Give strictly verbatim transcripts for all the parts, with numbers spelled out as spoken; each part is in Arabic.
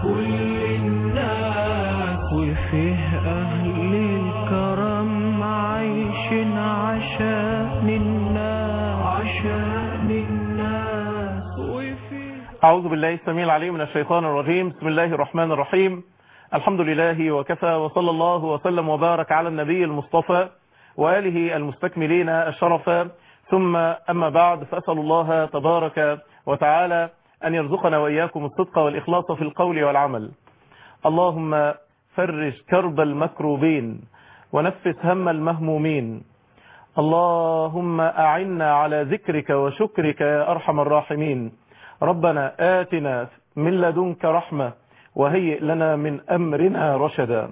كل الناس وفيه أهل الكرم عايشين عشان الناس عشان الناس وفيه. أعوذ بالله السميع العليم من الشيطان الرجيم. بسم الله الرحمن الرحيم. الحمد لله وكفى، وصلى الله وسلم وبارك على النبي المصطفى وآله المستكملين الشرفا، ثم أما بعد، فأسأل الله تبارك وتعالى أن يرزقنا وإياكم الصدق والإخلاص في القول والعمل. اللهم فرج كرب المكروبين ونفس هم المهمومين. اللهم أعنا على ذكرك وشكرك يا أرحم الراحمين. ربنا آتنا من لدنك رحمة وهيئ لنا من أمرنا رشدا.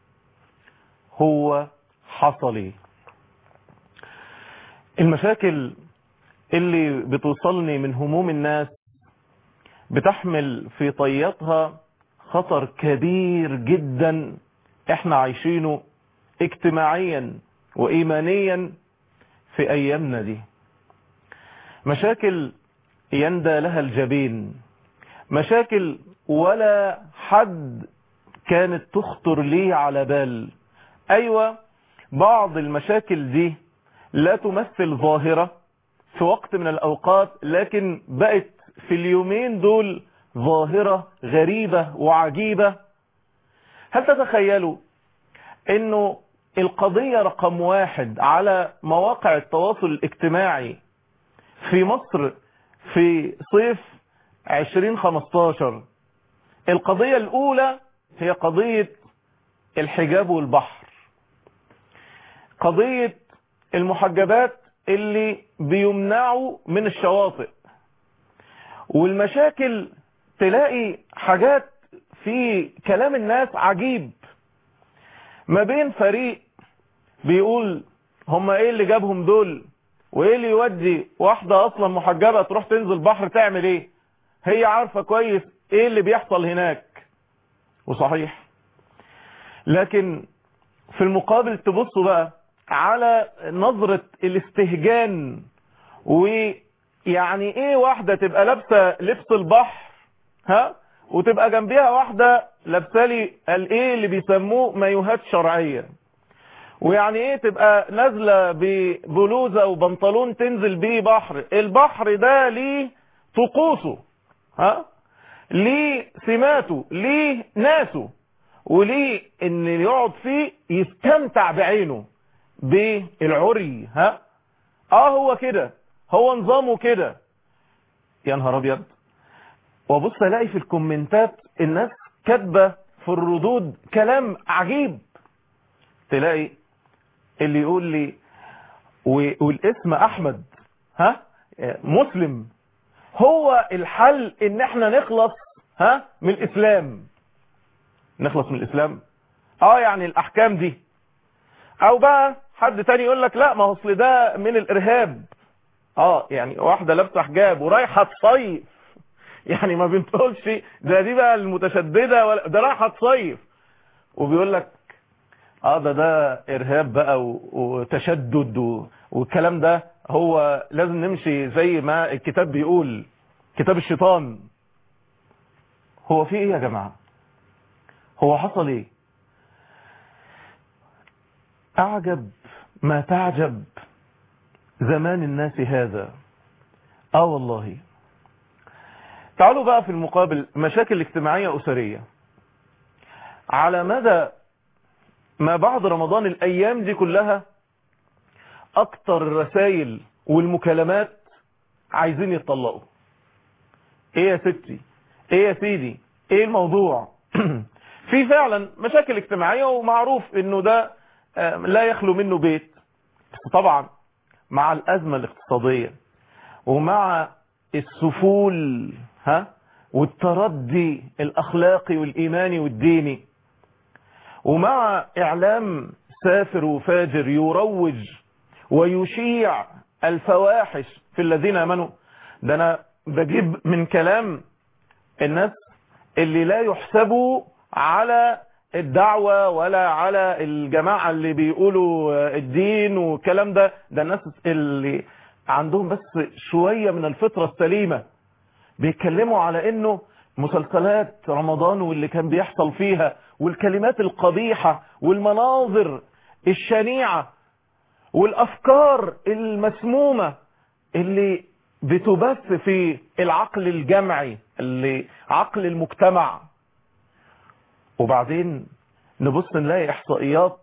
هو حصلي المشاكل اللي بتوصلني من هموم الناس بتحمل في طياتها خطر كبير جدا احنا عايشينه اجتماعيا وإيمانيا في أيامنا دي. مشاكل يندى لها الجبين، مشاكل ولا حد كانت تخطر لي على بال. أيوة، بعض المشاكل دي لا تمثل ظاهرة في وقت من الأوقات، لكن بقت في اليومين دول ظاهرة غريبة وعجيبة. هل تتخيلوا انه القضية رقم واحد على مواقع التواصل الاجتماعي في مصر في صيف عشرين خمستاشر، القضية الأولى هي قضية الحجاب والبحر، قضية المحجبات اللي بيمنعوا من الشواطئ. والمشاكل تلاقي حاجات في كلام الناس عجيب، ما بين فريق بيقول هم ايه اللي جابهم دول، وايه اللي يودي واحدة اصلا محجبة تروح تنزل بحر تعمل ايه، هي عارفة كويس ايه اللي بيحصل هناك. وصحيح، لكن في المقابل تبصوا بقى على نظرة الاستهجان، ويعني ايه واحدة تبقى لابسة لبس البحر ها وتبقى جنبيها واحدة لابسة لي الايه اللي بيسموه مايوهات شرعية، ويعني ايه تبقى نازلة ببلوزة وبنطلون تنزل بيه بحر. البحر ده ليه طقوسه، ها ليه سماته، ليه ناسه، وليه ان يقعد فيه يستمتع بعينه بالعري. ها اه هو كده، هو نظامه كده. يا نهار ابيض. وبص الاقي في الكومنتات الناس كاتبه في الردود كلام عجيب. تلاقي اللي يقول لي والاسم احمد ها مسلم، هو الحل ان احنا نخلص ها من الاسلام. نخلص من الاسلام اه يعني الاحكام دي. او بقى حد تاني يقول لك لا، ما هو اصل ده من الارهاب. اه يعني واحده لابسه حجاب ورايحه تصيف، يعني ما بنقولش ده دي بقى المتشدده، ولا ده رايحه تصيف وبيقول لك اه ده ده ارهاب بقى وتشدد والكلام ده. هو لازم نمشي زي ما الكتاب بيقول، كتاب الشيطان. هو في ايه يا جماعه؟ هو حصل ايه؟ اعجب ما تعجب زمان الناس هذا. اه والله. تعالوا بقى في المقابل مشاكل اجتماعية أسرية. على مدى ما بعد رمضان الأيام دي كلها أكتر الرسائل والمكالمات عايزين يتطلقوا. ايه يا ستي، ايه يا سيدي، ايه الموضوع؟ في فعلا مشاكل اجتماعية ومعروف انه ده لا يخلو منه بيت. بس طبعا مع الأزمة الاقتصادية ومع السفول ها والتردي الأخلاقي والإيماني والديني، ومع إعلام سافر وفاجر يروج ويشيع الفواحش في الذين آمنوا. ده أنا بجيب من كلام الناس اللي لا يحسبوا على الدعوة ولا على الجماعة اللي بيقولوا الدين والكلام ده. ده الناس اللي عندهم بس شوية من الفطرة السليمة، بيتكلموا على انه مسلسلات رمضان واللي كان بيحصل فيها والكلمات القبيحة والمناظر الشنيعة والأفكار المسمومة اللي بتبث في العقل الجمعي اللي عقل المجتمع. وبعدين نبص نلاقي إحصائيات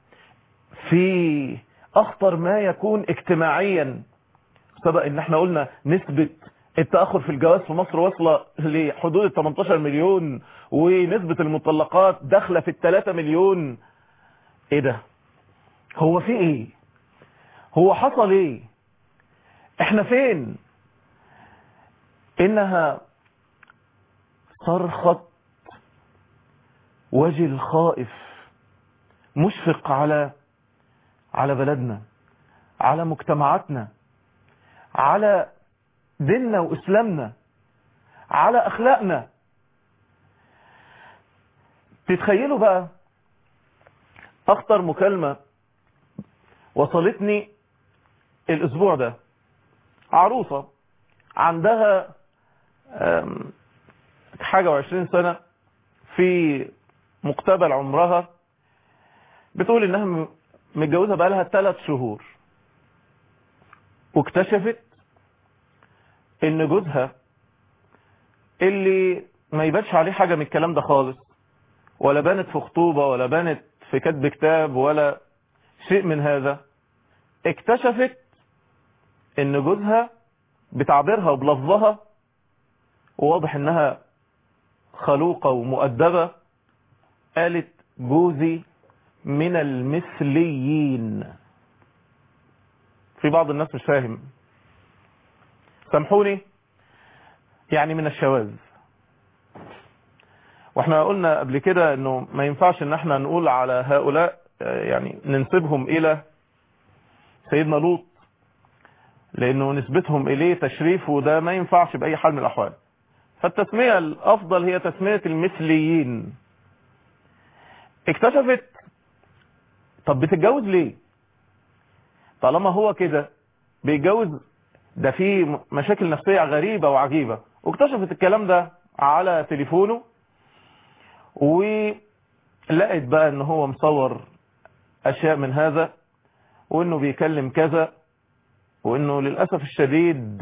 في أخطر ما يكون اجتماعيا. سبق ان احنا قلنا نسبة التأخر في الجواز في مصر واصلة لحدود ثمانية عشر مليون، ونسبة المطلقات داخلة في الثلاثة مليون. ايه ده؟ هو في ايه؟ هو حصل ايه؟ احنا فين؟ انها صرخة وجل خائف مشفق على على بلدنا، على مجتمعاتنا، على ديننا وإسلامنا، على أخلاقنا. تتخيلوا بقى أخطر مكالمة وصلتني الأسبوع ده. عروسة عندها حاجة وعشرين سنة في مقتبل عمرها، بتقول إنها متجوزة بقى لها ثلاث شهور، واكتشفت ان جوزها اللي ما يبانش عليه حاجة من الكلام ده خالص، ولا بانت في خطوبة ولا بانت في كتب كتاب ولا شيء من هذا، اكتشفت ان جوزها بتعبيرها وبلفظها وواضح انها خلوقة ومؤدبة، قالت جوزي من المثليين. في بعض الناس مش فاهم، سامحوني، يعني من الشواذ. واحنا قلنا قبل كده انه ما ينفعش ان احنا نقول على هؤلاء يعني ننسبهم الى سيدنا لوط، لانه نسبتهم اليه تشريف، وده ما ينفعش باي حال من الاحوال. فالتسمية الافضل هي تسمية المثليين. اكتشفت طب بتتجوز ليه؟ طالما هو كده بيتجوز، ده فيه مشاكل نفسية غريبة وعجيبة. واكتشفت الكلام ده على تليفونه، ولقيت بقى ان هو مصور اشياء من هذا، وانه بيكلم كذا، وانه للأسف الشديد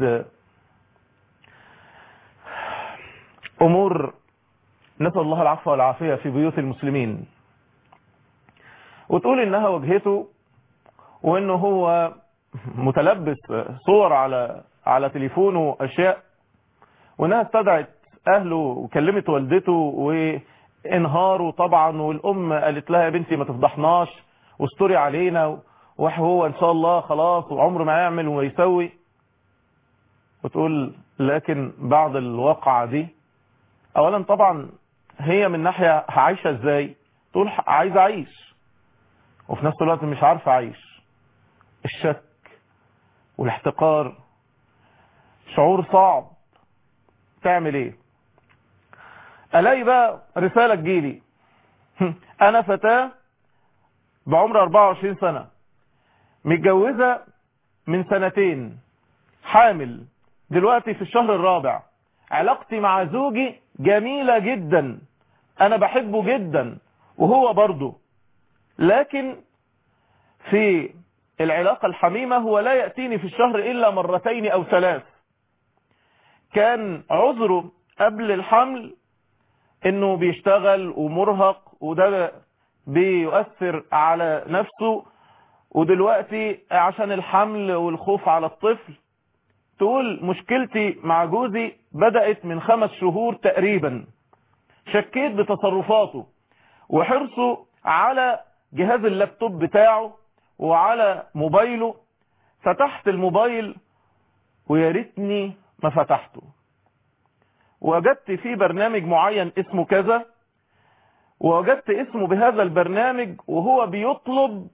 امور نسأل الله العفو والعافية في بيوت المسلمين. وتقول انها واجهته، وانه هو متلبس صور على على تليفونه اشياء، وانها استدعت اهله وكلمت والدته وانهاروا طبعا. والام قالت لها يا بنتي ما تفضحناش واستوري علينا، وهو ان شاء الله خلاص وعمره ما يعمل ويسوي. وتقول لكن بعد الواقعة دي، اولا طبعا هي من ناحية عايشة ازاي؟ تقول عايزة اعيش، وفي نفس الوقت مش عارفة اعيش. الشك والاحتقار شعور صعب. تعمل ايه؟ الاقي بقى رسالة تجيلي انا فتاة بعمر اربعة وعشرين سنة، متجوزة من سنتين، حامل دلوقتي في الشهر الرابع، علاقتي مع زوجي جميلة جدا، انا بحبه جدا وهو برضه، لكن في العلاقة الحميمة هو لا يأتيني في الشهر إلا مرتين أو ثلاث. كان عذره قبل الحمل إنه بيشتغل ومرهق، وده بيؤثر على نفسه، ودلوقتي عشان الحمل والخوف على الطفل. تقول مشكلتي مع جوزي بدأت من خمس شهور تقريبا. شكيت بتصرفاته وحرصه على جهاز اللابتوب بتاعه وعلى موبايله. فتحت الموبايل ويا ريتني ما فتحته، وجدت فيه برنامج معين اسمه كذا، ووجدت اسمه بهذا البرنامج وهو بيطلب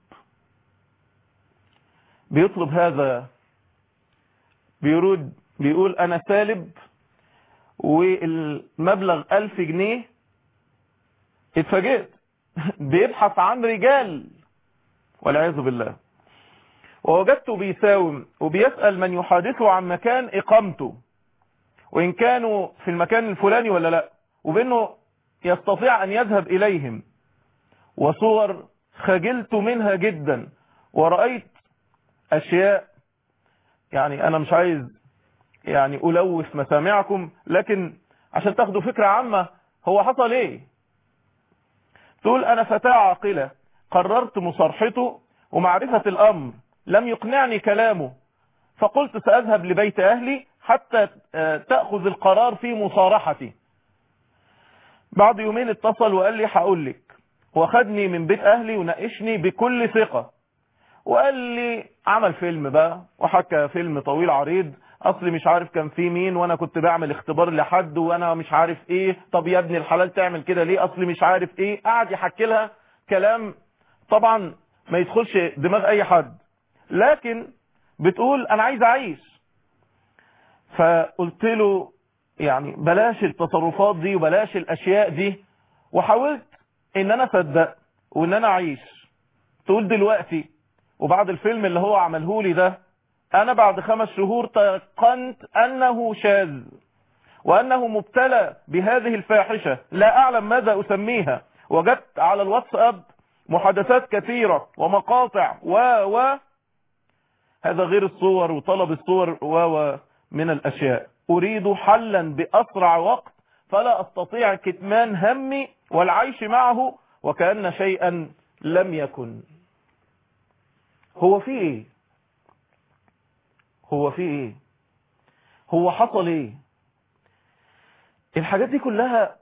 بيطلب هذا، بيرود بيقول انا سالب والمبلغ ألف جنيه. اتفاجئت بيبحث عن رجال والعياذ بالله. ووجدته بيساوم وبيسأل من يحادثه عن مكان إقامته، وإن كانوا في المكان الفلاني ولا لا، وبأنه يستطيع أن يذهب إليهم. وصور خجلت منها جدا، ورأيت أشياء يعني أنا مش عايز يعني ألوث مسامعكم، لكن عشان تاخدوا فكرة عامة هو حصل إيه. تقول أنا فتاة عاقلة قررت مصارحته، ومعرفة الأمر لم يقنعني كلامه، فقلت سأذهب لبيت أهلي حتى تأخذ القرار في مصارحتي. بعد يومين اتصل وقال لي هقول لك، وخدني من بيت أهلي وناقشني بكل ثقة، وقال لي عمل فيلم بقى، وحكى فيلم طويل عريض، اصلي مش عارف كان في مين، وانا كنت بعمل اختبار لحد، وانا مش عارف ايه، طب يا ابني الحلال تعمل كده ليه، اصلي مش عارف ايه. قعد يحكي لها كلام طبعا ما يدخلش دماغ اي حد، لكن بتقول انا عايز اعيش. فقلت له يعني بلاش التصرفات دي وبلاش الاشياء دي، وحاولت ان انا اصدق وان انا اعيش. تقول دلوقتي وبعد الفيلم اللي هو عمله لي ده، انا بعد خمس شهور تيقنت انه شاذ، وانه مبتلى بهذه الفاحشة لا اعلم ماذا اسميها. وجدت على الواتساب محادثات كثيرة ومقاطع و و هذا غير الصور وطلب الصور و و من الاشياء. اريد حلا باسرع وقت، فلا استطيع كتمان همي والعيش معه وكأن شيئا لم يكن. هو في ايه؟ هو في ايه؟ هو حصل ايه؟ الحاجات دي كلها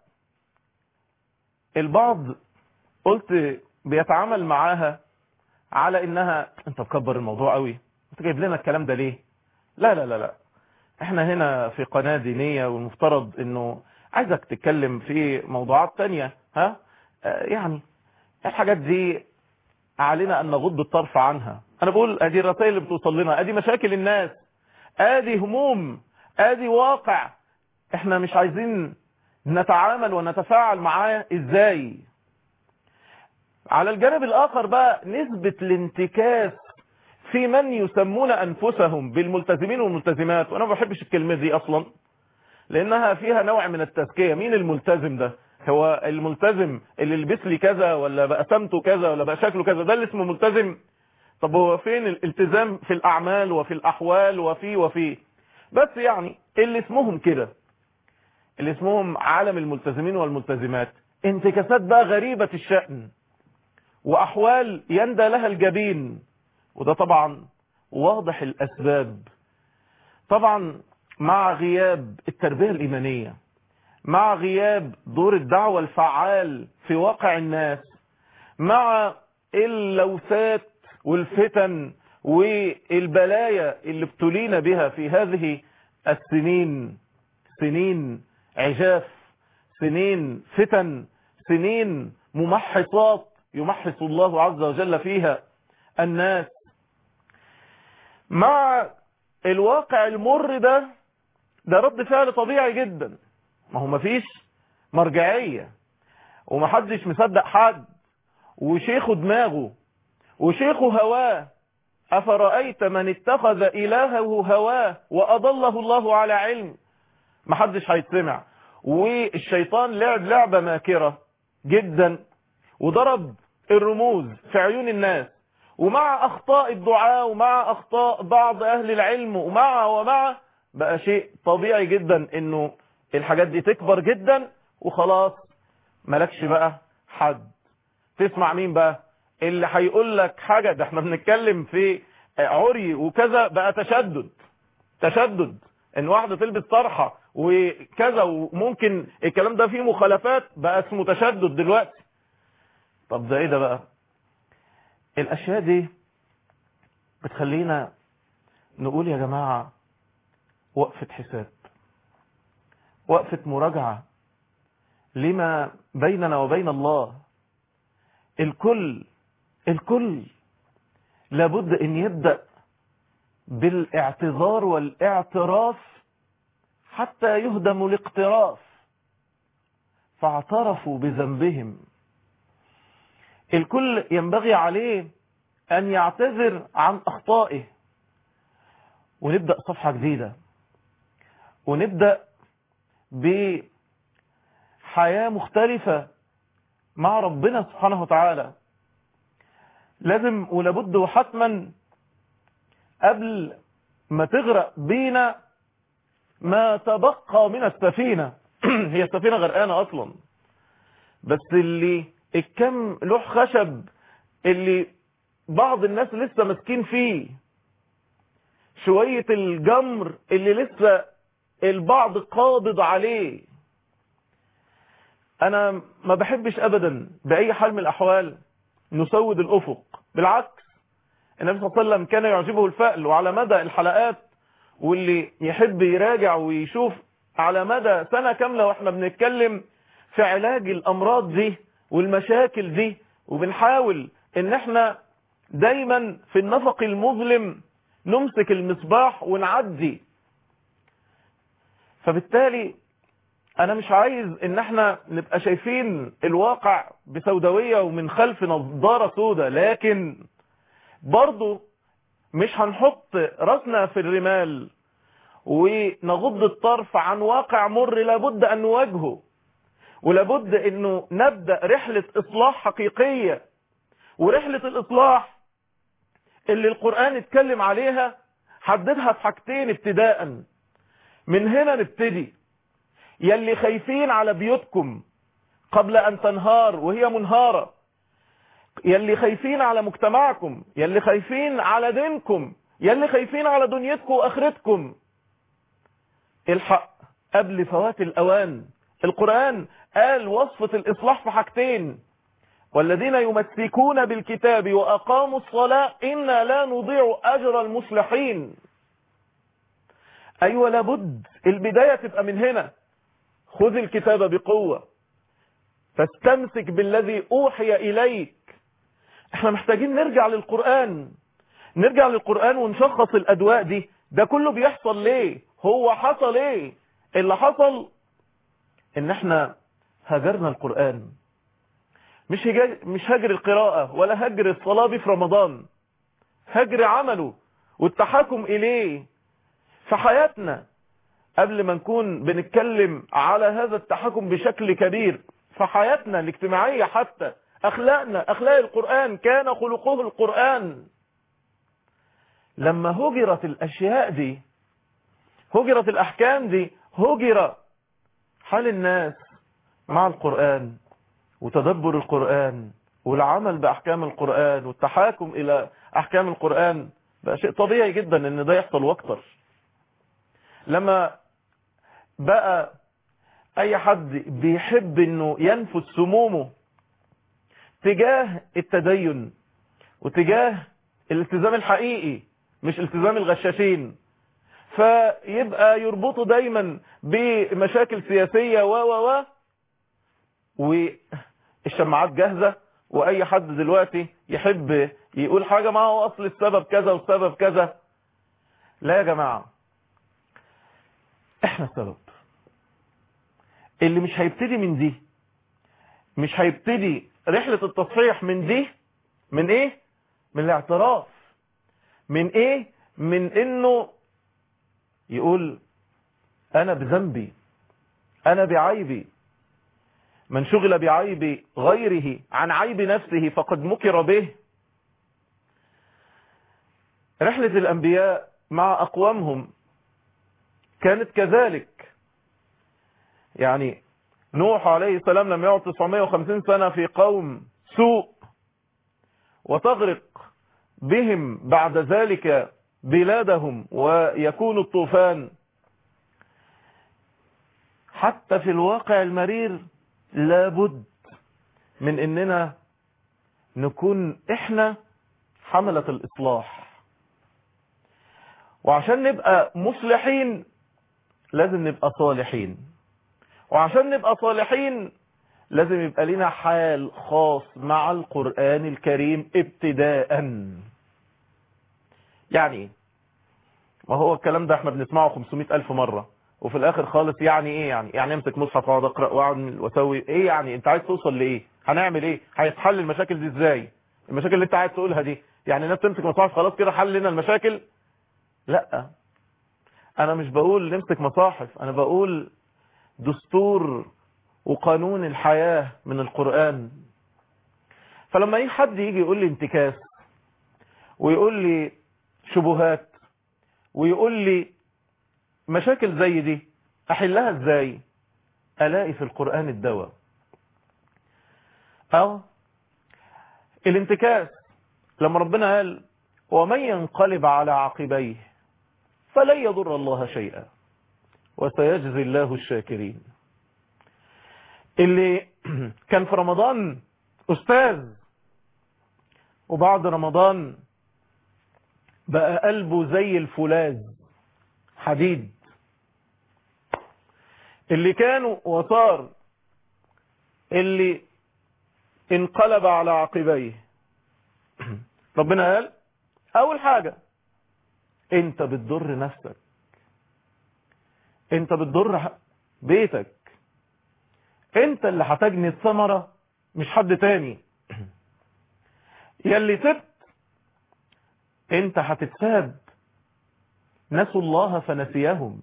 البعض قلت بيتعامل معاها على انها انت مكبر الموضوع قوي، انت جايب لنا الكلام ده ليه؟ لا لا لا لا، احنا هنا في قناة دينية، والمفترض انه عايزك تتكلم في موضوعات تانية. ها آه يعني الحاجات دي علينا ان نغض الطرف عنها. انا بقول ادي الرسائل اللي بتوصل لنا، ادي مشاكل الناس، ادي هموم، ادي واقع احنا مش عايزين نتعامل ونتفاعل معاه ازاي. على الجانب الاخر بقى نسبة الانتكاس في من يسمون انفسهم بالملتزمين والملتزمات، وانا ما بحبش الكلمة دي اصلا لانها فيها نوع من التزكية. مين الملتزم ده؟ هو الملتزم اللي لبس لي كذا ولا بقى سمته كذا ولا بقى شكله كذا ده اللي اسمه ملتزم؟ طب هو فين الالتزام في الاعمال وفي الاحوال وفي وفي بس يعني اللي اسمهم كده، اللي اسمهم عالم الملتزمين والملتزمات، انتكاسات بقى غريبة الشأن واحوال يندى لها الجبين. وده طبعا واضح الاسباب، طبعا مع غياب التربية الايمانية، مع غياب دور الدعوة الفعال في واقع الناس، مع اللوثات والفتن والبلايا اللي ابتلينا بها في هذه السنين، سنين عجاف، سنين فتن، سنين ممحصات يمحص الله عز وجل فيها الناس. مع الواقع المر ده، ده رد فعل طبيعي جدا، ما هو مفيش مرجعية ومحدش مصدق حد، وشيخه دماغه وشيخه هواه. أفرأيت من اتخذ إلهه هواه وأضله الله على علم؟ محدش هيتسمع. والشيطان لعب لعبة ماكرة جدا وضرب الرموز في عيون الناس، ومع أخطاء الدعاء ومع أخطاء بعض أهل العلم ومع ومع بقى شيء طبيعي جدا إنه الحاجات دي تكبر جدا وخلاص ملكش بقى حد. تسمع مين بقى اللي هيقول لك حاجة؟ ده احنا بنتكلم في عري وكذا، بقى تشدد تشدد ان واحدة تلبس طرحة وكذا، وممكن الكلام ده فيه مخالفات، بقى اسمه تشدد دلوقتي. طب ده ايه ده بقى؟ الاشياء دي بتخلينا نقول يا جماعة وقفة حساب، وقفة مراجعة لما بيننا وبين الله. الكل الكل لابد ان يبدأ بالاعتذار والاعتراف حتى يهدم الاقتراف. فاعترفوا بذنبهم. الكل ينبغي عليه ان يعتذر عن اخطائه، ونبدأ صفحة جديدة، ونبدأ بحياة مختلفة مع ربنا سبحانه وتعالى. لازم ولابد وحتما قبل ما تغرق بينا ما تبقى من السفينة هي السفينة غرقانة أصلا، بس اللي الكم لوح خشب اللي بعض الناس لسه مسكين فيه، شوية الجمر اللي لسه البعض قابض عليه. أنا ما بحبش أبدا بأي حال من الأحوال نسود الأفق، بالعكس النبي صلى الله عليه وسلم كان يعجبه الفأل، وعلى مدى الحلقات واللي يحب يراجع ويشوف على مدى سنة كاملة واحنا بنتكلم في علاج الأمراض دي والمشاكل دي، وبنحاول ان احنا دايما في النفق المظلم نمسك المصباح ونعدي. فبالتالي انا مش عايز ان احنا نبقى شايفين الواقع بسوداوية ومن خلف نظارة سودة، لكن برضو مش هنحط راسنا في الرمال ونغض الطرف عن واقع مر لابد ان نواجهه، ولابد انه نبدأ رحلة اصلاح حقيقية. ورحلة الاصلاح اللي القرآن اتكلم عليها حددها في حاجتين ابتداء، من هنا نبتدي. يلي خايفين على بيوتكم قبل ان تنهار وهي منهارة، يلي خايفين على مجتمعكم، يلي خايفين على دينكم، يلي خايفين على دنيتكم واخرتكم، الحق قبل فوات الاوان. القرآن قال وصفة الاصلاح في حاجتين: والذين يمسكون بالكتاب واقاموا الصلاة إنا لا نضيع اجر المصلحين. ايوه لابد البداية تبقى من هنا. خذ الكتاب بقوة، فاستمسك بالذي اوحي اليك. احنا محتاجين نرجع للقرآن، نرجع للقرآن ونشخص الادواء دي. ده كله بيحصل ليه؟ هو حصل ايه؟ اللي حصل ان احنا هجرنا القرآن. مش مش هجر القراءة ولا هجر الصلاة في رمضان، هجر عمله والتحاكم اليه في حياتنا. قبل ما نكون بنتكلم على هذا التحكم بشكل كبير في حياتنا الاجتماعية، حتى أخلاقنا، أخلاق القرآن كان خلقه القرآن. لما هجرت الأشياء دي، هجرت الأحكام دي، هجر حال الناس مع القرآن وتدبر القرآن والعمل بأحكام القرآن والتحاكم إلى أحكام القرآن، بقى شيء طبيعي جدا ان ده يحصل واكتر. لما بقى اي حد بيحب انه ينفذ سمومه تجاه التدين وتجاه الالتزام الحقيقي مش التزام الغشاشين، فيبقى يربطه دايما بمشاكل سياسية و و و والشماعات جاهزة، واي حد دلوقتي يحب يقول حاجة ما هو اصل السبب كذا والسبب كذا. لا يا جماعة، احنا السبب. اللي مش هيبتدي من دي، مش هيبتدي رحلة التصحيح من دي، من ايه؟ من الاعتراف. من ايه؟ من انه يقول انا بذنبي، انا بعيبي. من شغل بعيب غيره عن عيب نفسه فقد مكر به. رحلة الانبياء مع اقوامهم كانت كذلك. يعني نوح عليه السلام لم يقعد تسعمائة وخمسين سنة في قوم سوء وتغرق بهم بعد ذلك بلادهم ويكون الطوفان. حتى في الواقع المرير لابد من اننا نكون احنا حملة الاصلاح. وعشان نبقى مصلحين لازم نبقى صالحين، وعشان نبقى صالحين لازم يبقى لنا حال خاص مع القرآن الكريم ابتداء. يعني ما هو الكلام ده احنا بنسمعه خمسمائة ألف مرة، وفي الاخر خالص يعني ايه؟ يعني يعني امسك مصحف واقعد اقرا واقعد واسوي ايه؟ يعني انت عايز توصل لايه؟ هنعمل ايه؟ هيتحل المشاكل دي ازاي؟ المشاكل اللي انت عايز تقولها دي يعني الناس تمسك مصاحف خلاص كده حل لنا المشاكل؟ لا، انا مش بقول نمسك مصاحف، انا بقول دستور وقانون الحياة من القرآن. فلما اي حد يجي يقول لي انتكاس ويقول لي شبهات ويقول لي مشاكل زي دي احلها ازاي؟ الاقي في القرآن الدواء. او الانتكاس لما ربنا قال ومن ينقلب على عقبيه فلن يضر الله شيئا وسيجزي الله الشاكرين. اللي كان في رمضان أستاذ وبعد رمضان بقى قلبه زي الفولاذ حديد، اللي كانوا وصار اللي انقلب على عقبيه. ربنا قال أول حاجة انت بتضر نفسك، انت بتضر بيتك، انت اللي هتجني الثمرة مش حد تاني. يلي سبت انت هتتساب، نسوا الله فنسيهم.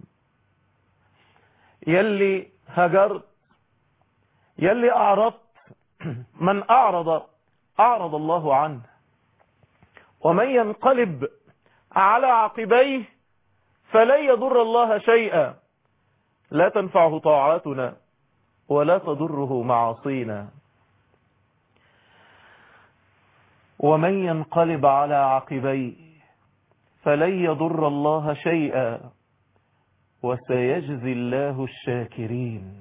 يلي هجرت، يلي اعرضت، من اعرض اعرض الله عنه. ومن ينقلب على عقبيه فلن يضر الله شيئا لا تنفعه طاعاتنا ولا تضره معاصينا. ومن ينقلب على عقبيه فلن يضر الله شيئا وسيجزي الله الشاكرين.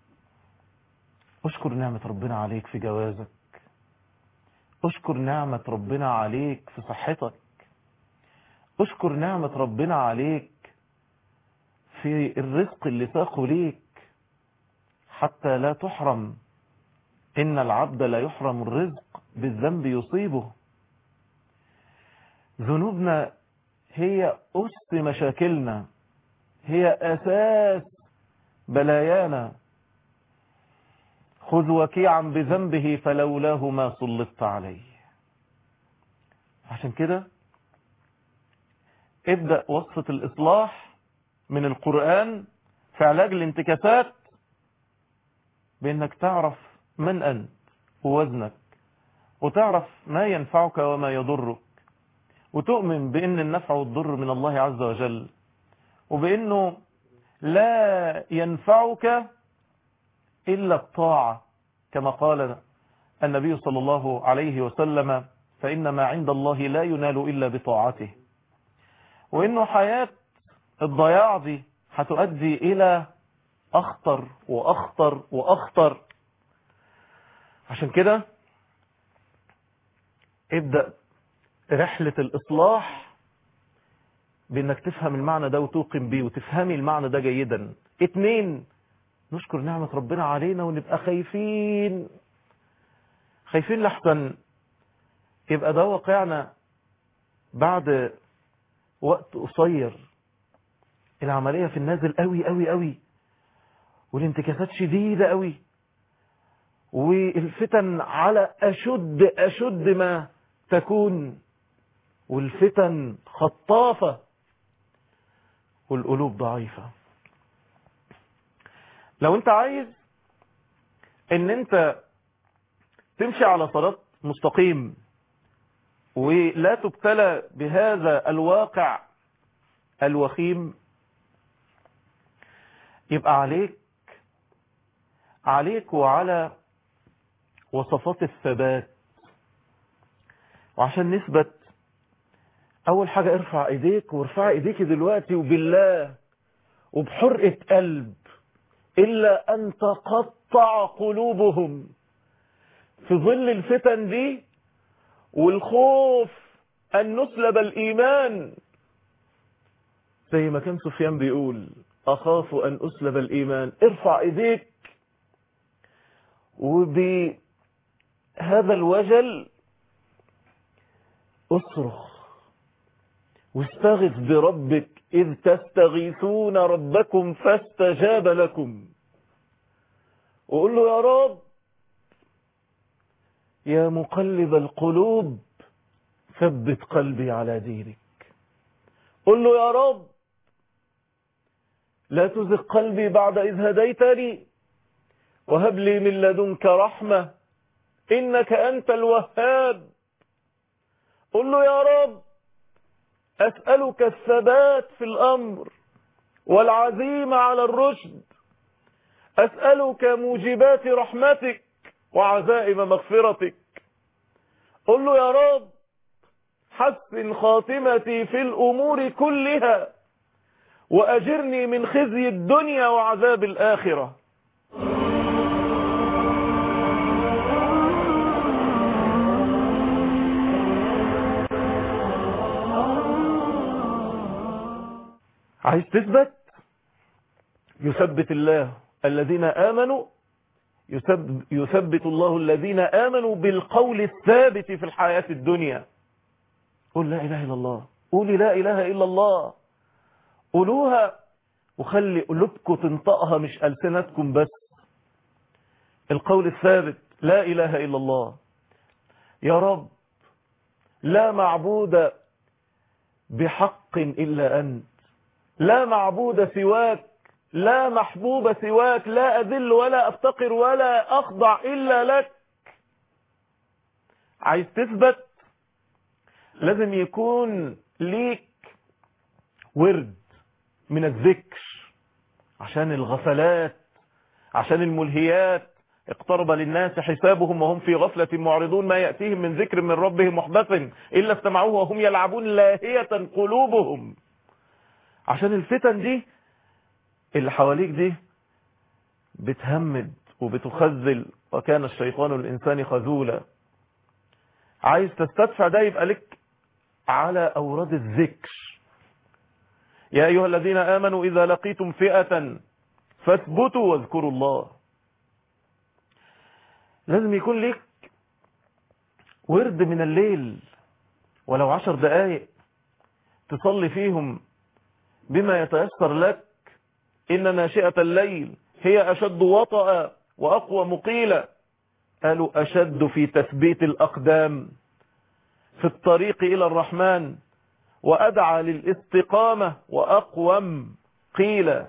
اشكر نعمة ربنا عليك في جوازك، اشكر نعمة ربنا عليك في صحتك، اشكر نعمة ربنا عليك في الرزق اللي ساقه ليك حتى لا تحرم. إن العبد لا يحرم الرزق بالذنب يصيبه. ذنوبنا هي أس مشاكلنا، هي أساس بلايانا. خذ وكيعا بذنبه فلولاه ما سلطت عليه. عشان كده ابدأ وصفة الإصلاح من القرآن في علاج الانتكاسات بأنك تعرف من أنت ووزنك، وتعرف ما ينفعك وما يضرك، وتؤمن بأن النفع والضر من الله عز وجل، وبأنه لا ينفعك إلا الطاعة كما قال النبي صلى الله عليه وسلم فإن ما عند الله لا ينال إلا بطاعته. وإنه حياة الضياع دي هتؤدي إلى أخطر وأخطر وأخطر. عشان كده ابدأ رحلة الإصلاح بأنك تفهم المعنى ده وتوقن بيه وتفهمي المعنى ده جيدا. اتنين، نشكر نعمة ربنا علينا ونبقى خايفين خايفين لحسن يبقى ده واقعنا بعد وقت قصير. العملية في النازل قوي قوي قوي، والانتكاسات شديدة قوي، والفتن على أشد أشد ما تكون، والفتن خطافة، والقلوب ضعيفة. لو انت عايز ان انت تمشي على صراط مستقيم ولا تبتلى بهذا الواقع الوخيم، يبقى عليك عليك وعلى وصفات الثبات. وعشان نثبت اول حاجة ارفع ايديك، وارفع ايديك دلوقتي وبالله وبحرقة قلب الا ان تقطع قلوبهم في ظل الفتن دي والخوف ان نسلب الايمان. زي ما كان سفيان بيقول اخاف ان اسلب الايمان. ارفع ايديك وبهذا الوجل اصرخ واستغيث بربك إذ تستغيثون ربكم فاستجاب لكم. وقول له يا رب يا مقلب القلوب ثبت قلبي على دينك. قل له يا رب لا تزغ قلبي بعد إذ هديتني وهب لي من لدنك رحمة إنك أنت الوهاب. قل له يا رب أسألك الثبات في الأمر والعزيمة على الرشد، أسألك موجبات رحمتك وعزائم مغفرتك. قل له يا رب حسن خاتمتي في الأمور كلها وأجرني من خزي الدنيا وعذاب الآخرة. عايز تثبت؟ يثبت الله الذين آمنوا، يثبت الله الذين آمنوا بالقول الثابت في الحياة الدنيا. قل لا إله إلا الله، قولي لا إله إلا الله، قولوها وخلي قلوبكم تنطقها مش ألسنتكم بس. القول الثابت لا إله إلا الله. يا رب لا معبود بحق إلا أنت، لا معبود سواك، لا محبوب سواك، لا أذل ولا أفتقر ولا أخضع إلا لك. عايز تثبت؟ لازم يكون ليك ورد من الذكر، عشان الغفلات، عشان الملهيات. اقترب للناس حسابهم وهم في غفلة معرضون، ما يأتيهم من ذكر من ربهم محدث إلا استمعوه وهم يلعبون لاهية قلوبهم. عشان الفتن دي اللي حواليك دي بتهمد وبتخذل، وكان الشيطان الإنسان خذولا. عايز تستدفع ده يبقى لك على أوراد الذكر. يا أيها الذين آمنوا إذا لقيتم فئة فاثبتوا واذكروا الله. لازم يكون لك ورد من الليل ولو عشر دقائق تصلي فيهم بما يتيسر لك. إن ناشئة الليل هي أشد وطأ وأقوى مقيلة. قالوا أشد في تثبيت الأقدام في الطريق إلى الرحمن، وأدعى للاستقامة وأقوم قيل.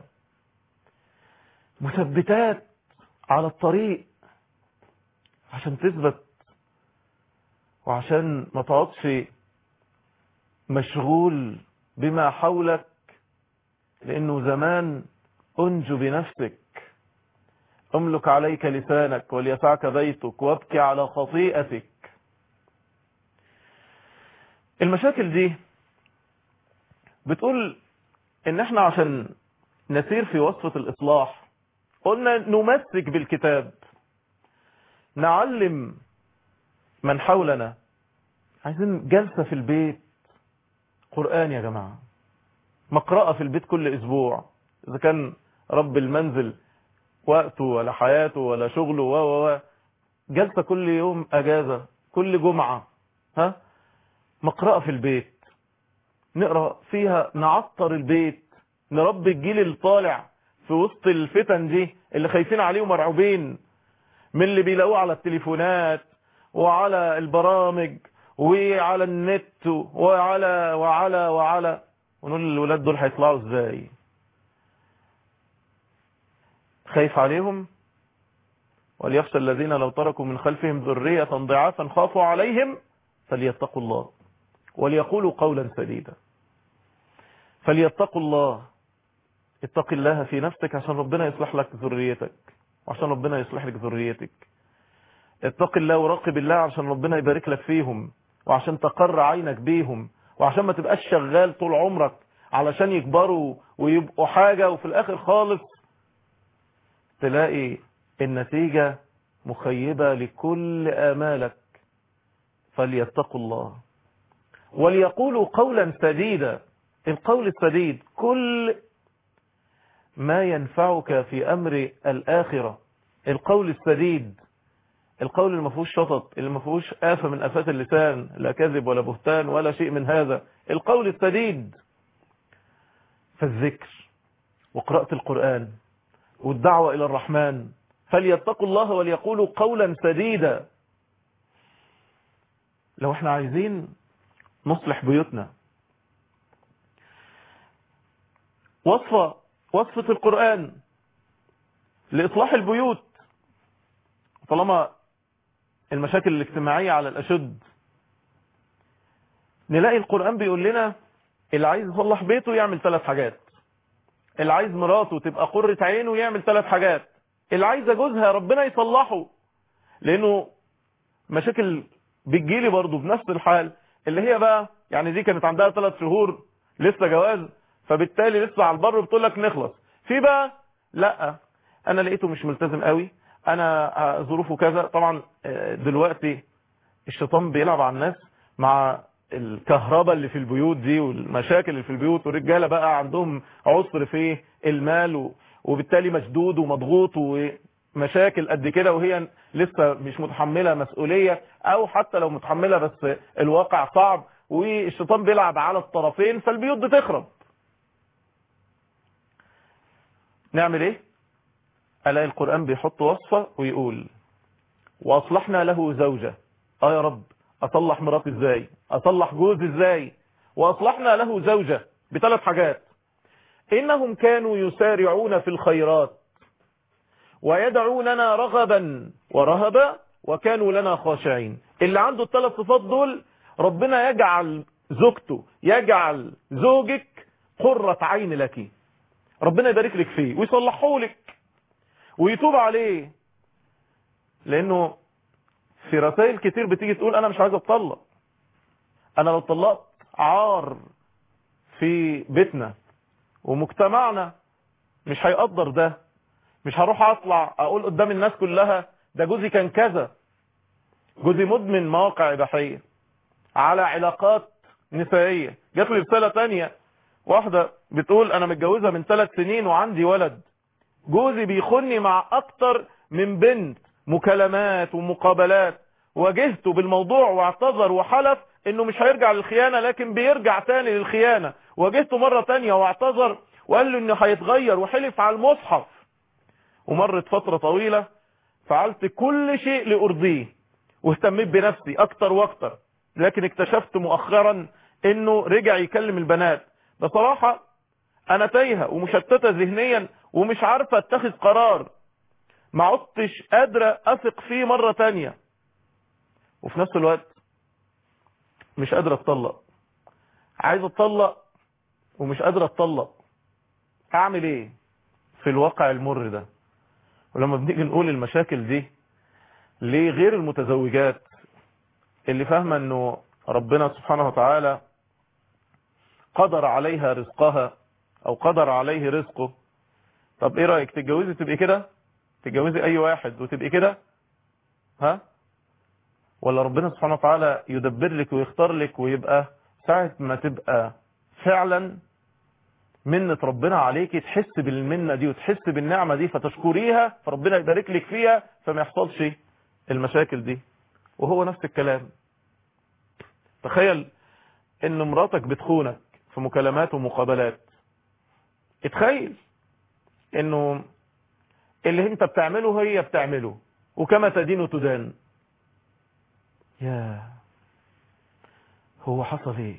مثبتات على الطريق عشان تثبت، وعشان ما تقعدش مشغول بما حولك، لأنه زمان أنجو بنفسك. املك عليك لسانك وليسعك بيتك وابكي على خطيئتك. المشاكل دي بتقول ان احنا عشان نسير في وصفة الإصلاح قلنا نمسك بالكتاب، نعلم من حولنا. عايزين جلسة في البيت قرآن يا جماعة، مقرأة في البيت كل أسبوع، إذا كان رب المنزل وقته ولا حياته ولا شغله و و جلسة كل يوم أجازة، كل جمعة ها مقرأة في البيت نقرأ فيها، نعطر البيت، نربي الجيل اللي طالع في وسط الفتن دي اللي خايفين عليه ومرعوبين من اللي بيلاقوه على التليفونات وعلى البرامج وعلى النت وعلى وعلى وعلى ونقول للولاد دول هيطلعوا ازاي؟ خايف عليهم. وليخشى الذين لو تركوا من خلفهم ذرية ضعافا خافوا عليهم فليتقوا الله وليقولوا قولا سديدا. فليتقوا الله، اتق الله في نفسك عشان ربنا يصلح لك ذريتك وعشان ربنا يصلح لك ذريتك. اتق الله وراقب الله عشان ربنا يبارك لك فيهم، وعشان تقر عينك بيهم، وعشان ما تبقاش شغال طول عمرك علشان يكبروا ويبقوا حاجة وفي الاخر خالص تلاقي النتيجة مخيبة لكل آمالك. فليتقوا الله وليقولوا قولا سديدا. القول السديد كل ما ينفعك في أمر الآخرة. القول السديد، القول اللي ما فيهوش شطط، اللي ما فيهوش آفة من آفات اللسان، لا كذب ولا بهتان ولا شيء من هذا. القول السديد فالذكر وقراءة القرآن والدعوة إلى الرحمن. فليتقوا الله وليقولوا قولا سديدا. لو احنا عايزين نصلح بيوتنا، وصفة وصفة القرآن لإصلاح البيوت. طالما المشاكل الاجتماعية على الأشد، نلاقي القرآن بيقول لنا اللي عايز يصلح بيته يعمل ثلاث حاجات، اللي عايز مراته تبقى قرة عينه يعمل ثلاث حاجات، اللي عايز جوزها ربنا يصلحه، لأنه مشاكل بتجيلي برضو بنفس الحال، اللي هي بقى يعني دي كانت عندها ثلاث شهور لسه جواز، فبالتالي لسه على البر بتقول لك نخلص في بقى لا انا لقيته مش ملتزم قوي، انا ظروفه كذا. طبعا دلوقتي الشيطان بيلعب على الناس مع الكهرباء اللي في البيوت دي والمشاكل اللي في البيوت، والرجاله بقى عندهم عسر في المال وبالتالي مشدود ومضغوط ومشاكل قد كده، وهي لسه مش متحمله مسؤوليه، او حتى لو متحمله بس الواقع صعب، والشيطان بيلعب على الطرفين فالبيوت بتخرب. نعمل ايه؟ الاقي القرآن بيحط وصفة ويقول واصلحنا له زوجة. اه يا رب، اصلح مراتي ازاي؟ اصلح جوزي ازاي؟ واصلحنا له زوجة بثلاث حاجات: انهم كانوا يسارعون في الخيرات ويدعوننا رغبا ورهبا وكانوا لنا خاشعين. اللي عنده الثلاث صفات دول ربنا يجعل زوجته، يجعل زوجك قرة عين لك، ربنا يبارك لك فيه ويصلحه لك ويتوب عليه. لانه في رسائل كتير بتيجي تقول انا مش عايز اتطلق، انا لو اتطلقت عار في بيتنا ومجتمعنا، مش هيقدر ده، مش هروح اطلع اقول قدام الناس كلها ده جوزي كان كذا، جوزي مدمن مواقع اباحيه على علاقات نسائيه. جات لي رساله تانية، واحده بتقول انا متجوزه من ثلاث سنين وعندي ولد، جوزي بيخوني مع اكتر من بنت، مكالمات ومقابلات، واجهته بالموضوع واعتذر وحلف انه مش هيرجع للخيانة لكن بيرجع تاني للخيانة، واجهته مرة تانية واعتذر وقال له انه هيتغير وحلف على المصحف، ومرت فترة طويلة فعلت كل شيء لأرضيه واهتميت بنفسي اكتر واكتر، لكن اكتشفت مؤخرا انه رجع يكلم البنات. بصراحة انا تايهة ومشتتة ذهنيا ومش عارفة اتخذ قرار، ما عدتش قادرة اثق فيه مرة تانية، وفي نفس الوقت مش قادرة اتطلق، عايز اتطلق ومش قادرة اتطلق، اعمل ايه في الواقع المر ده؟ ولما بنيجي نقول المشاكل دي لغير المتزوجات اللي فاهمة انه ربنا سبحانه وتعالى قدر عليها رزقها او قدر عليه رزقه، طب ايه رأيك تتجوزي تبقي كده؟ تتجوزي اي واحد وتبقي كده؟ ها؟ ولا ربنا سبحانه وتعالى يدبر لك ويختار لك ويبقى ساعة ما تبقى فعلا منة ربنا عليك تحس بالمنة دي وتحس بالنعمة دي فتشكريها فربنا يبارك لك فيها فما يحصلش المشاكل دي. وهو نفس الكلام، تخيل ان مراتك بتخونك في مكالمات ومقابلات، اتخيل انه اللي انت بتعمله هي بتعمله وكما تدين تدان. يا هو حصل ايه؟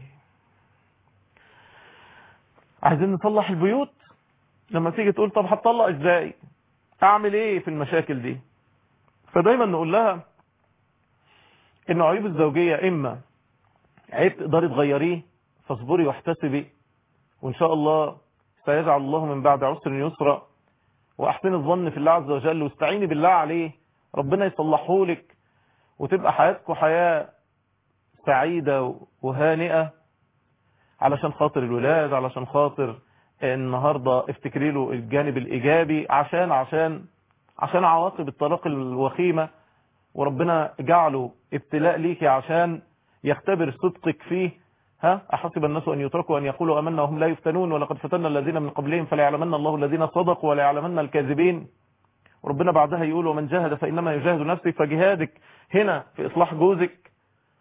عايزين نصلح البيوت، لما تيجي تقول طب هتطلق ازاي؟ اعمل ايه في المشاكل دي؟ فدايما نقول لها ان عيوب الزوجية اما عيب تقدري تغيريه فاصبري واحتسبي وان شاء الله سيجعل الله من بعد عسر يسرا، واحسن الظن في الله عز وجل واستعيني بالله عليه ربنا يصلحه لك وتبقى حياتكم حياة سعيدة وهانئة علشان خاطر الولاد، علشان خاطر النهاردة افتكري له الجانب الايجابي، عشان عشان عشان عواقب الطلاق الوخيمة وربنا جعله ابتلاء ليكي عشان يختبر صدقك فيه. ها احسب الناس ان يتركوا ان يقولوا امنا وهم لا يفتنون ولقد فتنا الذين من قبلهم فلا يعلمن الله الذين صدقوا ولا يعلمن الكاذبين. وربنا بعدها يقول ومن جاهد فانما يجاهد نفسه، فجهادك هنا في اصلاح جوزك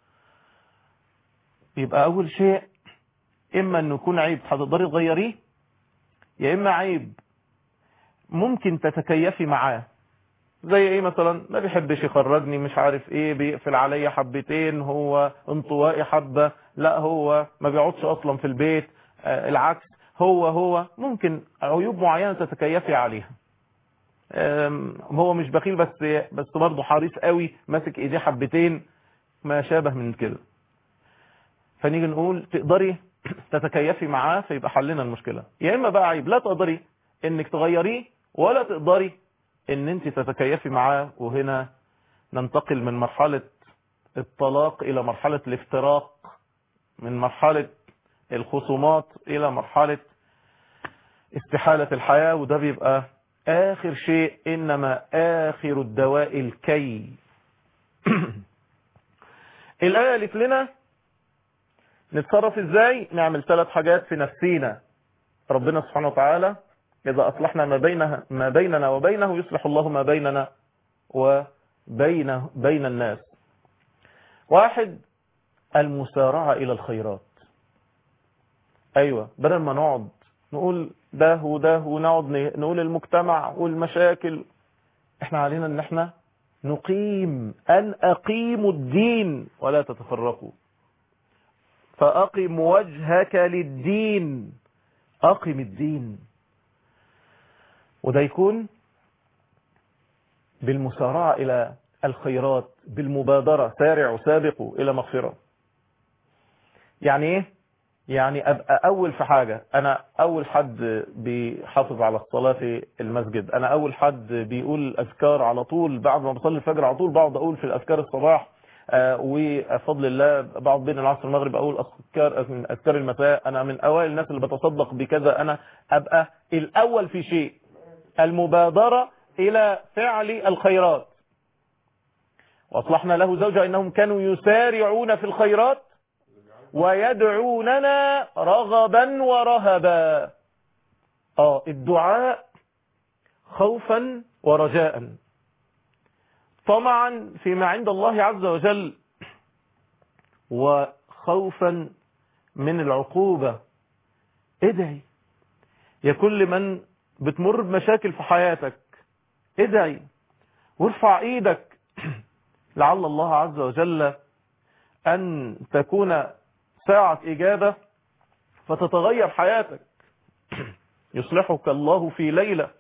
يبقى اول شيء اما انه يكون عيب هتقدري تغيريه، يا اما عيب ممكن تتكيفي معاه. زي ايه مثلا؟ ما بيحبش يخرجني، مش عارف ايه، بيقفل عليا حبتين، هو انطوائي حبة، لا هو ما بيقعدش اصلا في البيت، آه العكس هو هو ممكن عيوب معينة تتكيفي عليها. هو مش بخيل بس بس برضه حريص قوي، ماسك ايديه حبتين، ما شابه من كده. فنيجي نقول تقدري تتكيفي معاه فيبقى حلنا المشكلة. يا اما بقى عيب لا تقدري انك تغيريه ولا تقدري ان انت تتكيفي معاه، وهنا ننتقل من مرحلة الطلاق الى مرحلة الافتراق، من مرحلة الخصومات الى مرحلة استحالة الحياة، وده بيبقى اخر شيء، انما اخر الدواء الكي. الآية قالت لنا نتصرف ازاي، نعمل ثلاث حاجات في نفسينا. ربنا سبحانه وتعالى إذا أصلحنا ما بينها ما بيننا وبينه يصلح الله ما بيننا وبين بين الناس. واحد، المسارعة إلى الخيرات. أيوة، بدل ما نقعد نقول ده وده ونقعد نقول المجتمع والمشاكل، احنا علينا ان احنا نقيم، أن أقيموا الدين ولا تتفرقوا، فأقم وجهك للدين، أقم الدين. وده يكون بالمسارعة إلى الخيرات، بالمبادرة، سارعوا سابقوا إلى مغفرة. يعني إيه؟ يعني أبقى أول في حاجة، أنا أول حد بيحافظ على الصلاة في المسجد، أنا أول حد بيقول أذكار على طول بعد ما بصلي الفجر، على طول بقعد أقول في الأذكار الصباح، آه وفضل الله بعض بين العصر والمغرب أقول أذكار من أذكار المساء، أنا من أوائل الناس اللي بتصدق بكذا. أنا أبقى الأول في شيء، المبادرة إلى فعل الخيرات. وأصلحنا له زوجة إنهم كانوا يسارعون في الخيرات ويدعوننا رغبا ورهبا. آه الدعاء خوفا ورجاء، طمعا فيما عند الله عز وجل، وخوفا من العقوبة. ادعي يا كل من بتمر بمشاكل في حياتك، ادعي وارفع ايدك لعل الله عز وجل ان تكون ساعة اجابة فتتغير حياتك، يصلحك الله في ليلة.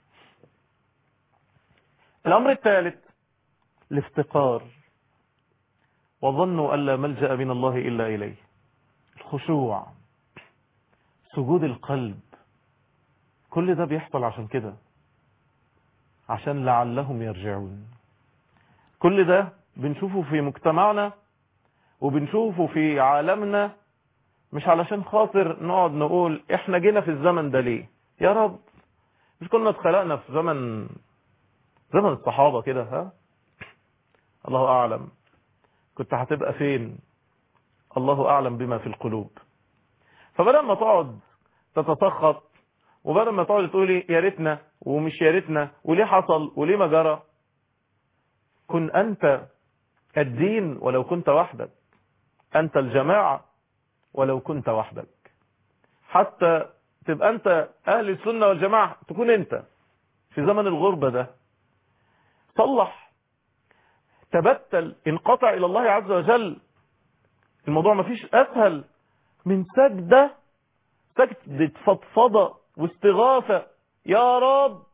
الامر الثالث الافتقار، وظنوا أن لا ملجأ من الله إلا إليه. الخشوع، سجود القلب، كل ده بيحصل عشان كده، عشان لعلهم يرجعون. كل ده بنشوفه في مجتمعنا وبنشوفه في عالمنا، مش علشان خاطر نقعد نقول احنا جينا في الزمن ده ليه يا رب، مش كنا اتخلقنا في زمن زمن الصحابة كده؟ ها الله أعلم كنت هتبقى فين، الله أعلم بما في القلوب. فبدل ما تقعد تتسخط، وبدل ما تقعد تقولي يا ريتنا ومش يا ريتنا وليه حصل وليه ما جرى، كن أنت الدين ولو كنت وحدك، أنت الجماعة ولو كنت وحدك، حتى تبقى أنت أهل السنة والجماعة، تكون أنت في زمن الغربة ده. صلح، تبتل، انقطع إلى الله عز وجل. الموضوع ما فيش أسهل من سجدة، سجدة فضفضة واستغاثة، يا رب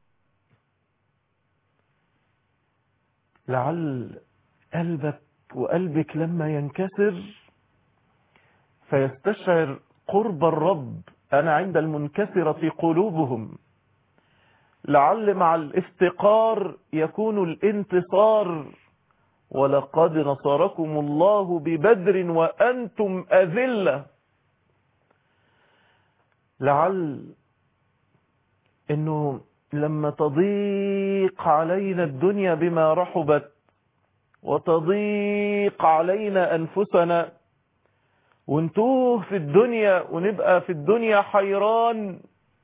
لعل قلبك وقلبك لما ينكسر فيستشعر قرب الرب. أنا عند المنكسرة قلوبهم، لعل مع الافتقار يكون الانتصار. ولقد نصركم الله ببدر وأنتم أذلة. لعل انه لما تضيق علينا الدنيا بما رحبت وتضيق علينا أنفسنا ونتوه في الدنيا ونبقى في الدنيا حيران،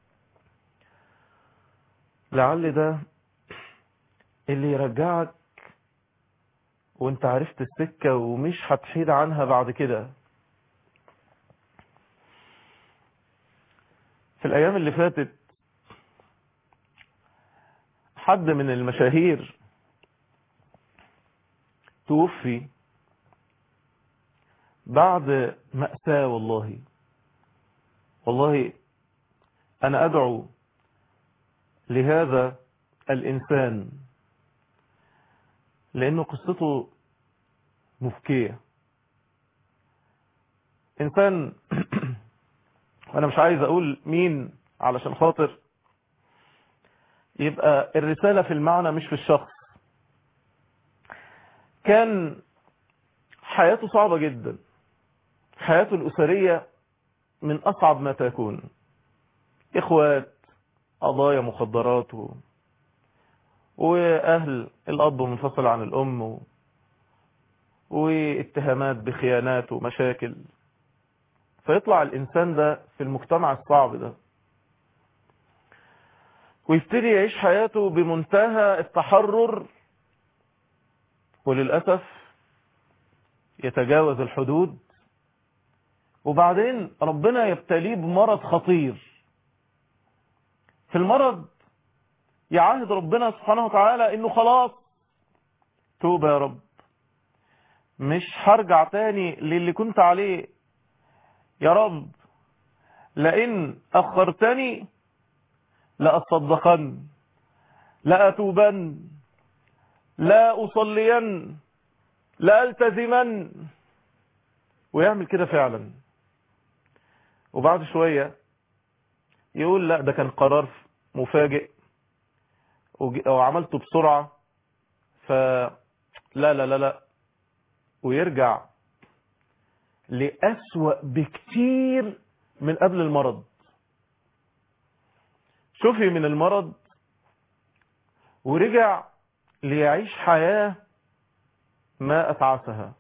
لعل ده اللي يرجعك وانت عرفت السكة ومش هتحيد عنها بعد كده. في الأيام اللي فاتت حد من المشاهير توفي بعد مأساة، والله والله أنا أدعو لهذا الإنسان لأنه قصته مفكية. إنسان وأنا مش عايز أقول مين علشان خاطر يبقى الرسالة في المعنى مش في الشخص. كان حياته صعبة جدا، حياته الأسرية من أصعب ما تكون، إخوات، قضايا مخدرات، وأهل الأب منفصل عن الأم، واتهامات بخيانات ومشاكل. فيطلع الإنسان ده في المجتمع الصعب ده ويبتدي يعيش حياته بمنتهى التحرر، وللأسف يتجاوز الحدود، وبعدين ربنا يبتليه بمرض خطير. في المرض يعاهد ربنا سبحانه وتعالى انه خلاص توبة يا رب، مش هرجع تاني للي كنت عليه يا رب، لئن أخرتني لأصدقن، لأتوبن، لا أصلين، لا ألتزمن. ويعمل كده فعلا، وبعد شوية يقول لا ده كان قرار مفاجئ وعملته بسرعة، فلا لا لا لا، ويرجع لأسوأ بكتير من قبل المرض. شوفي من المرض ورجع ليعيش حياة ما أتعسها.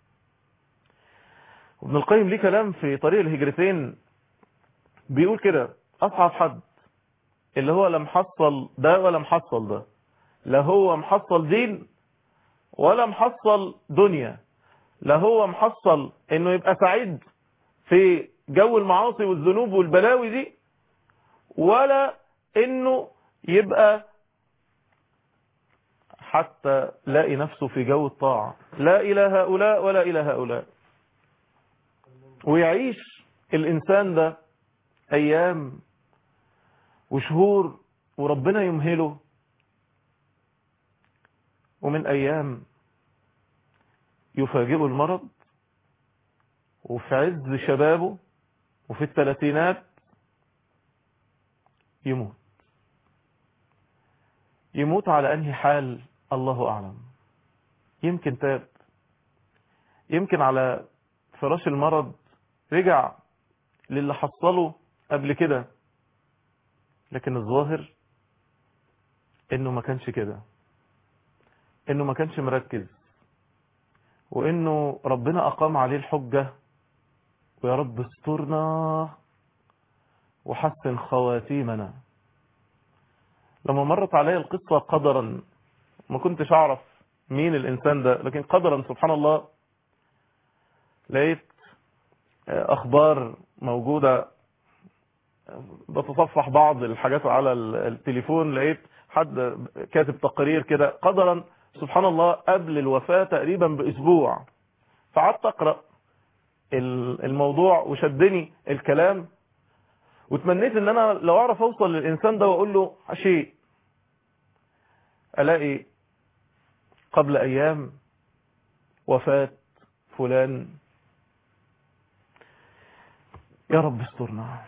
ابن القيم ليه كلام في طريق الهجرتين بيقول كده: أصعب حد اللي هو لا محصل ده ولا محصل ده، لا هو محصل دين ولا محصل دنيا، لا هو محصل انه يبقى سعيد في جو المعاصي والذنوب والبلاوي دي، ولا انه يبقى حتى لاقي نفسه في جو الطاعة، لا إلى هؤلاء ولا إلى هؤلاء. ويعيش الإنسان ده أيام وشهور وربنا يمهله، ومن أيام يفاجئه المرض، وفي عز شبابه وفي الثلاثينات يموت. يموت على أنهي حال الله أعلم. يمكن تاب، يمكن على فراش المرض رجع للي حصله قبل كده، لكن الظاهر انه ما كانش كده، انه ما كانش مركز، وانه ربنا اقام عليه الحجة. ويا رب استرنا وحسن خواتيمنا. لما مرت علي القصة قدرا، ما كنتش اعرف مين الانسان ده، لكن قدرا سبحان الله لقيت اخبار موجودة، بتصفح بعض الحاجات على التليفون، لقيت حد كاتب تقرير كده قدرا سبحان الله قبل الوفاة تقريبا باسبوع. فقعدت اقرأ الموضوع وشدني الكلام، وتمنيت ان انا لو اعرف اوصل للانسان ده واقول له شيء. الاقي قبل ايام وفاة فلان. يا رب استرنا.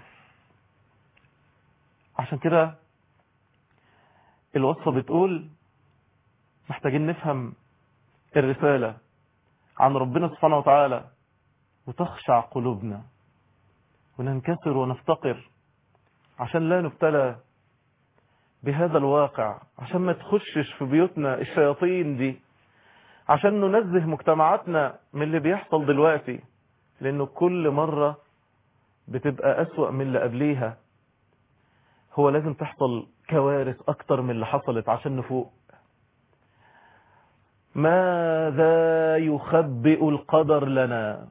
عشان كده الوصفة بتقول محتاجين نفهم الرسالة عن ربنا سبحانه وتعالى، وتخشع قلوبنا وننكسر ونفتقر عشان لا نبتلى بهذا الواقع، عشان ما تخشش في بيوتنا الشياطين دي، عشان ننزه مجتمعاتنا من اللي بيحصل دلوقتي، لأنه كل مرة بتبقى أسوأ من اللي قبليها. هو لازم تحصل كوارث أكتر من اللي حصلت عشان نفوق. ماذا يخبئ القدر لنا؟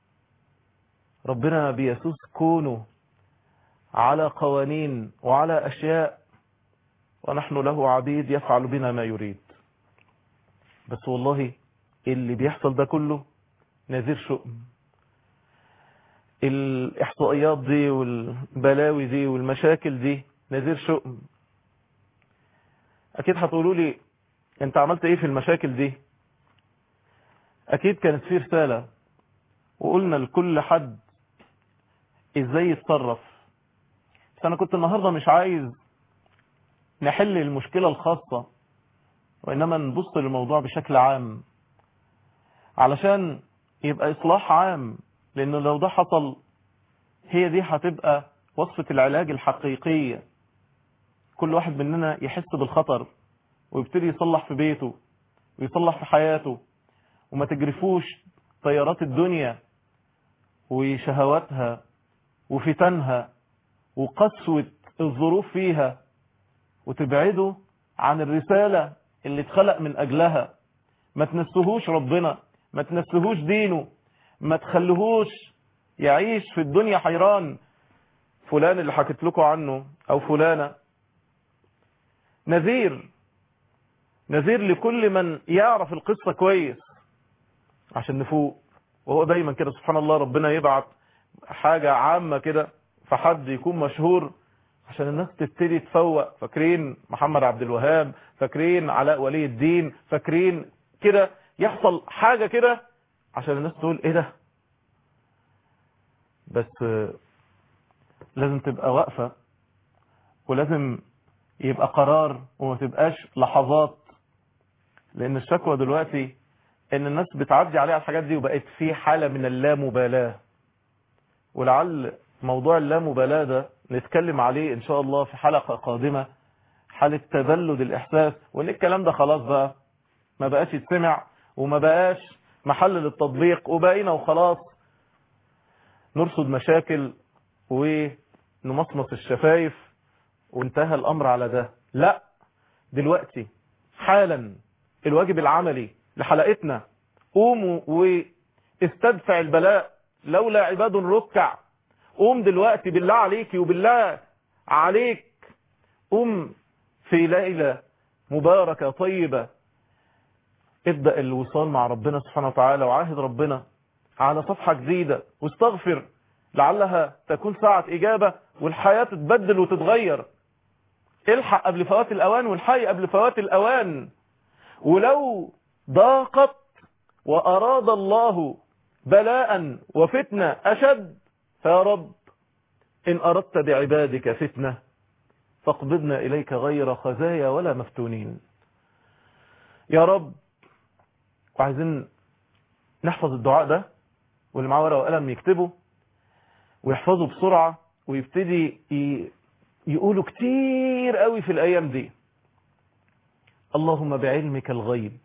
ربنا بيسوس كونه على قوانين وعلى أشياء، ونحن له عبيد يفعل بنا ما يريد. بس والله اللي بيحصل ده كله نذير شؤم. الإحصائيات دي والبلاوي دي والمشاكل دي نذير شؤم. أكيد هتقولوا لي أنت عملت إيه في المشاكل دي؟ أكيد كانت في رسالة وقلنا لكل حد إزاي يتصرف. بس أنا كنت النهاردة مش عايز نحل المشكلة الخاصة، وإنما نبص للموضوع بشكل عام علشان يبقى إصلاح عام. لأنه لو ده حصل هي دي هتبقى وصفة العلاج الحقيقية. كل واحد مننا يحس بالخطر ويبتدي يصلح في بيته ويصلح في حياته، وما تجرفوش طيارات الدنيا وشهواتها وفتنها وقسوة الظروف فيها، وتبعدوا عن الرسالة اللي اتخلق من أجلها. ما تنسهوش ربنا، ما تنسهوش دينه، ما تخليهوش يعيش في الدنيا حيران. فلان اللي حكيت لكم عنه أو فلانة نذير، نذير لكل من يعرف القصة كويس عشان نفوق. وهو دايما كده سبحان الله ربنا يبعت حاجة عامة كده فحد يكون مشهور عشان الناس تبتدي تفوق. فاكرين محمد عبد الوهاب، فاكرين علاء ولي الدين، فاكرين كده يحصل حاجة كده عشان الناس تقول ايه ده. بس لازم تبقى واقفة، ولازم يبقى قرار وما تبقاش لحظات. لان الشكوى دلوقتي ان الناس بتعدي عليها الحاجات دي وبقت في حالة من اللامبالاة. ولعل موضوع اللامبالاة ده نتكلم عليه ان شاء الله في حلقة قادمة، حالة تبلد الاحساس، وان الكلام ده خلاص بقى ما بقاش يتسمع وما بقاش محل للتطبيق، وبقينا وخلاص نرصد مشاكل ونمصمص الشفايف وانتهى الامر على ده. لا، دلوقتي حالا الواجب العملي لحلقتنا، قوموا واستدفع البلاء لولا عباد ركع. قوم دلوقتي بالله عليك وبالله عليك، قوم في ليلة مباركة طيبة، ابدأ الوصال مع ربنا سبحانه وتعالى، وعاهد ربنا على صفحة جديدة، واستغفر لعلها تكون ساعة إجابة والحياة تتبدل وتتغير. الحق قبل فوات الأوان، والحي قبل فوات الأوان. ولو ضاقت وأراد الله بلاء وفتنة أشد، فيا رب إن أردت بعبادك فتنة فاقبضنا إليك غير خزايا ولا مفتونين. يا رب. وعايزين نحفظ الدعاء ده، واللي معاه ورقة وقلم يكتبه ويحفظه بسرعة، ويبتدي يقولوا كتير قوي في الأيام دي. اللهم بعلمك الغيب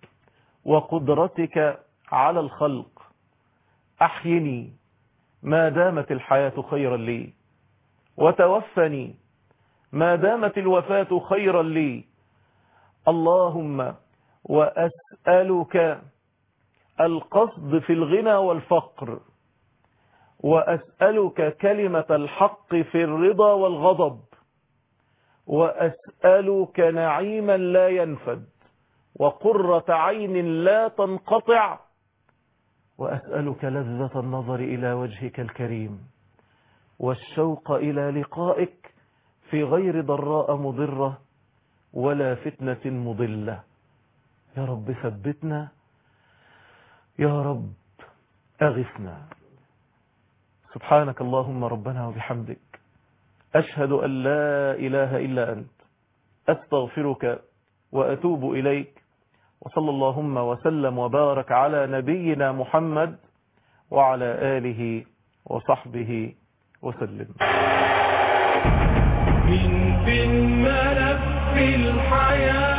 وقدرتك على الخلق أحيني ما دامت الحياة خيرا لي، وتوفني ما دامت الوفاة خيرا لي. اللهم وأسألك القصد في الغنى والفقر، وأسألك كلمة الحق في الرضا والغضب، وأسألك نعيما لا ينفد، وقرة عين لا تنقطع، وأسألك لذة النظر إلى وجهك الكريم، والشوق إلى لقائك في غير ضراء مضرة ولا فتنة مضلة. يا رب ثبتنا، يا رب أغثنا. سبحانك اللهم ربنا وبحمدك، أشهد أن لا إله إلا أنت، أستغفرك وأتوب إليك. وصلى اللهم وسلم وبارك على نبينا محمد وعلى آله وصحبه وسلم. من في الملف الحياة